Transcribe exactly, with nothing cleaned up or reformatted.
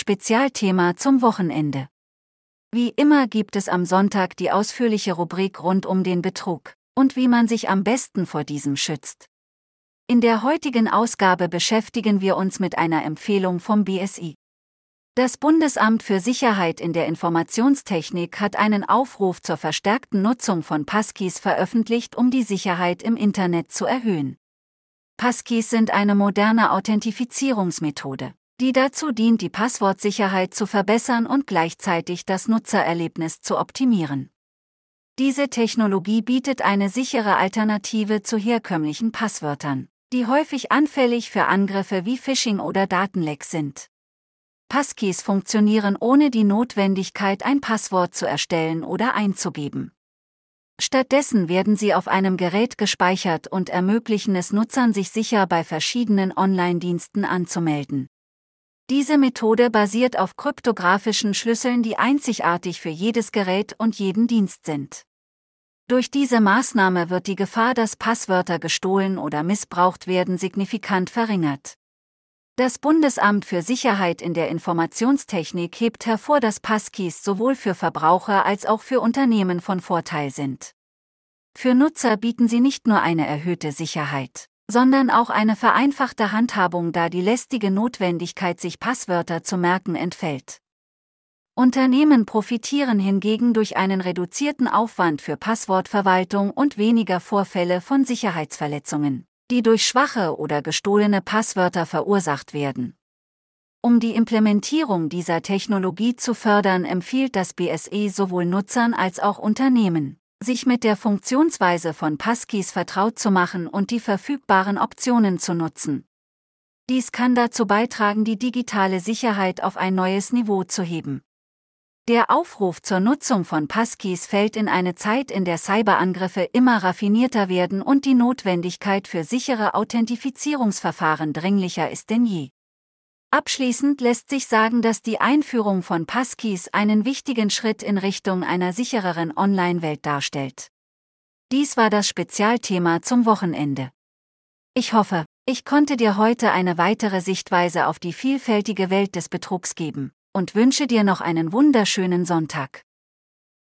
Spezialthema zum Wochenende. Wie immer gibt es am Sonntag die ausführliche Rubrik rund um den Betrug und wie man sich am besten vor diesem schützt. In der heutigen Ausgabe beschäftigen wir uns mit einer Empfehlung vom B S I. Das Bundesamt für Sicherheit in der Informationstechnik hat einen Aufruf zur verstärkten Nutzung von Passkeys veröffentlicht, um die Sicherheit im Internet zu erhöhen. Passkeys sind eine moderne Authentifizierungsmethode, die dazu dient, die Passwortsicherheit zu verbessern und gleichzeitig das Nutzererlebnis zu optimieren. Diese Technologie bietet eine sichere Alternative zu herkömmlichen Passwörtern, die häufig anfällig für Angriffe wie Phishing oder Datenlecks sind. Passkeys funktionieren ohne die Notwendigkeit, ein Passwort zu erstellen oder einzugeben. Stattdessen werden sie auf einem Gerät gespeichert und ermöglichen es Nutzern, sich sicher bei verschiedenen Online-Diensten anzumelden. Diese Methode basiert auf kryptografischen Schlüsseln, die einzigartig für jedes Gerät und jeden Dienst sind. Durch diese Maßnahme wird die Gefahr, dass Passwörter gestohlen oder missbraucht werden, signifikant verringert. Das Bundesamt für Sicherheit in der Informationstechnik hebt hervor, dass Passkeys sowohl für Verbraucher als auch für Unternehmen von Vorteil sind. Für Nutzer bieten sie nicht nur eine erhöhte Sicherheit, sondern auch eine vereinfachte Handhabung, da die lästige Notwendigkeit, sich Passwörter zu merken, entfällt. Unternehmen profitieren hingegen durch einen reduzierten Aufwand für Passwortverwaltung und weniger Vorfälle von Sicherheitsverletzungen, die durch schwache oder gestohlene Passwörter verursacht werden. Um die Implementierung dieser Technologie zu fördern, empfiehlt das B S I sowohl Nutzern als auch Unternehmen, sich mit der Funktionsweise von Passkeys vertraut zu machen und die verfügbaren Optionen zu nutzen. Dies kann dazu beitragen, die digitale Sicherheit auf ein neues Niveau zu heben. Der Aufruf zur Nutzung von Passkeys fällt in eine Zeit, in der Cyberangriffe immer raffinierter werden und die Notwendigkeit für sichere Authentifizierungsverfahren dringlicher ist denn je. Abschließend lässt sich sagen, dass die Einführung von Passkeys einen wichtigen Schritt in Richtung einer sichereren Online-Welt darstellt. Dies war das Spezialthema zum Wochenende. Ich hoffe, ich konnte dir heute eine weitere Sichtweise auf die vielfältige Welt des Betrugs geben und wünsche dir noch einen wunderschönen Sonntag.